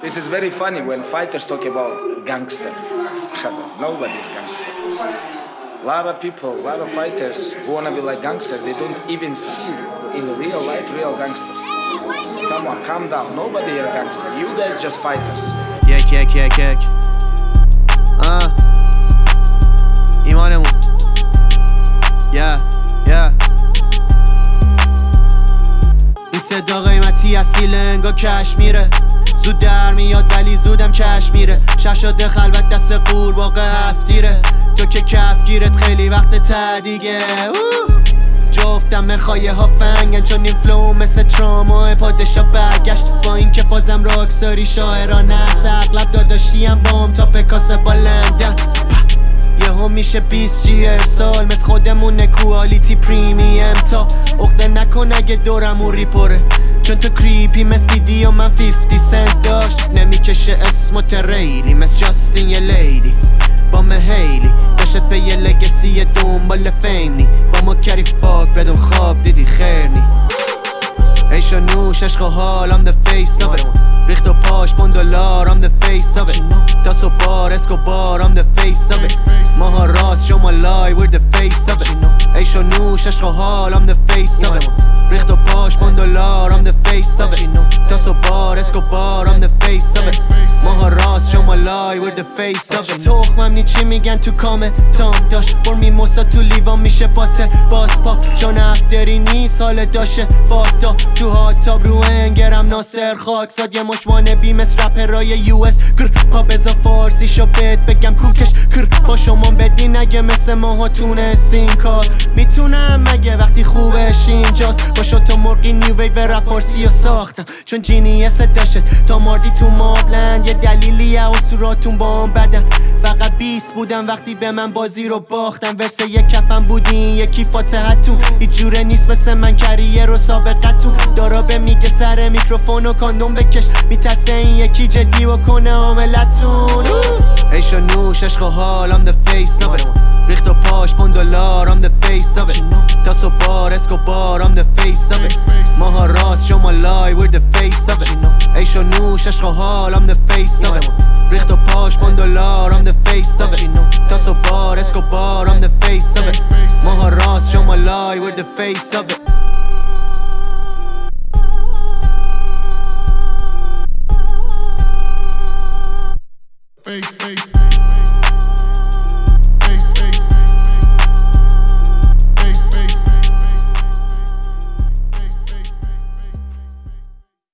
This is very funny when fighters talk about gangster. Nobody's gangster. A lot of people, a lot of fighters who want to be like gangster, they don't even see in real life real gangsters. Come on, calm down. Nobody is a gangster. You guys just fighters. یک ایمانمون این صدا قیمتی اصیل انگا کشمیره، زود در میاد ولی زودم کش میره. شهر شده خلوت دست قورباغه هفتیره، تو که کفگیرت خیلی وقت دیگه. جفتم مخایه ها فنگن چون این فلو مثل تراما پادشا برگشت. با این که فازم راکساری شاعران هست، اغلب داداشیم بام تا پکاسه با لندن. یهو میشه 20 سال مثل خودمونه، کوالیتی پریمیم تا اخته نکن اگه دورمون ریپوره. چون تو کریپی مثل دیدی و من 50 سنت داشت، نمیکشه اسمت ریلی مثل جاستین یه لیدی با مهیلی داشت به یه لگسی دنبال فیمنی. با ما کری فاک بدون خواب دیدی خیرنی. ایش و نوش عشق و حال I'm the face of it. ریخت و پاش $1 I'm the face of it. تاس و بار اسکوبار I'm the face of it. ماها راست شما لای we're the face of it. ایش و نوش عشق و حال I'm the face of it. ریخت و پاش $1 I'm the face of it. تاس و بار اسکوبار I'm the face of it. ماها راست شما لای we're the face of it. تخمم نی چی میگن تو کامه تام داشت برمی موسا تو لیوان میشه باتر باز پاپ. چون افتری نیست حال داشه فاکتا تو هاتاب رو انگرم ناصر خاکزاد. یه مشوانه بی مثل رپرای یو اس گر پا بزا فارسی شو بهت بگم کوکش گر با شما بدین اگه مثل ماها تونستین کار میتونم مگه وقتی خوبش اینجاست. با شو تو مرقی نیو ویو رپ فارسی رو ساختم چون جینیس داشت تا ماردی تو مابلند. یه دلیلی اسطوراتون با هم بدن، فقط 20 بودم وقتی به من بازی رو باختم. ورسه یک کفم بودین یکی فاتحتون، هیچ جوره نیست مثل من کریر و سابقتون. دارابه میگه سر میکروفون و کاندوم بکش، میترسه این یکی جدی بکنه عاملتون. ایش و نوش عشق و حال I'm the face of it. ریخت و پاش $1 I'm the face of it. تاس و بار اسکوبار I'm the face of it. ماها راست شما لای we're the face of it. ایش و نوش عشق و حال I'm the face of it. ریخت و پاش $1 I'm the face of it. تاس و بار اسکوبار I'm the face of it. ماها راست شما لای we're the face of it.